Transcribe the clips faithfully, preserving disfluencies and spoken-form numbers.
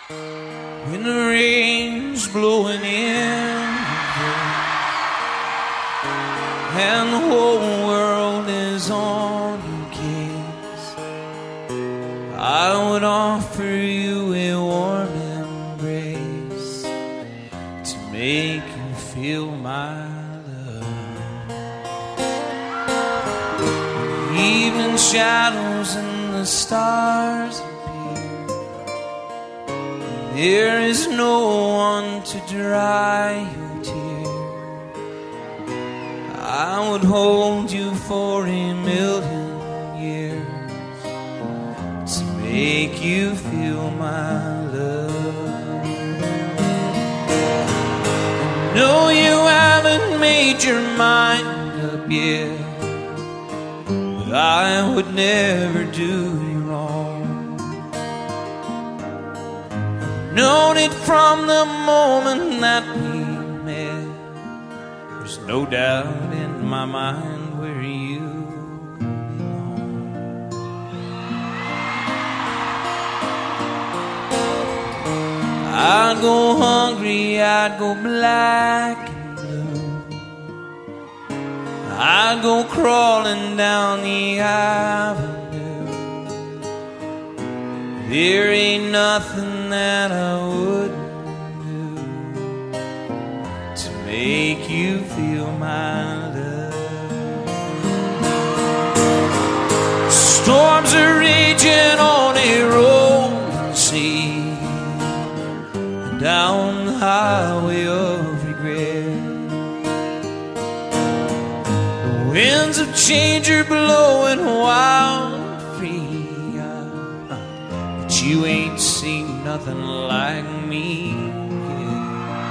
when the rain's blowing in and the whole world is on your case, I would offer you a warm embrace to make you feel my love. When the evening shadows and the stars appear, there is no one to dry your tears, I would hold you for a million years to make you feel my love. I know you haven't made your mind up yet, but I would never do you wrong. I've known it from the moment that we met. There's no doubt in my mind where you belong. I'd go hungry, I'd go black and blue, I'd go crawling down the avenue. There ain't nothing that I wouldn't do to make you feel my love. Storms are raging on a rolling sea, down the highway of regret. The winds of change are blowing wild and free, uh, but you ain't seen nothing like me yet.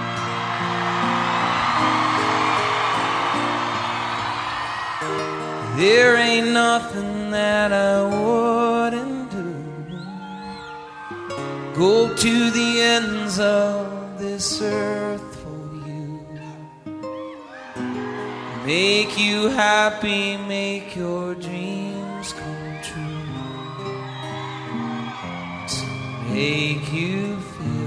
There ain't nothing that I wouldn't do. Go to the ends of this earth for you, make you happy, make your dreams come true, to make you feel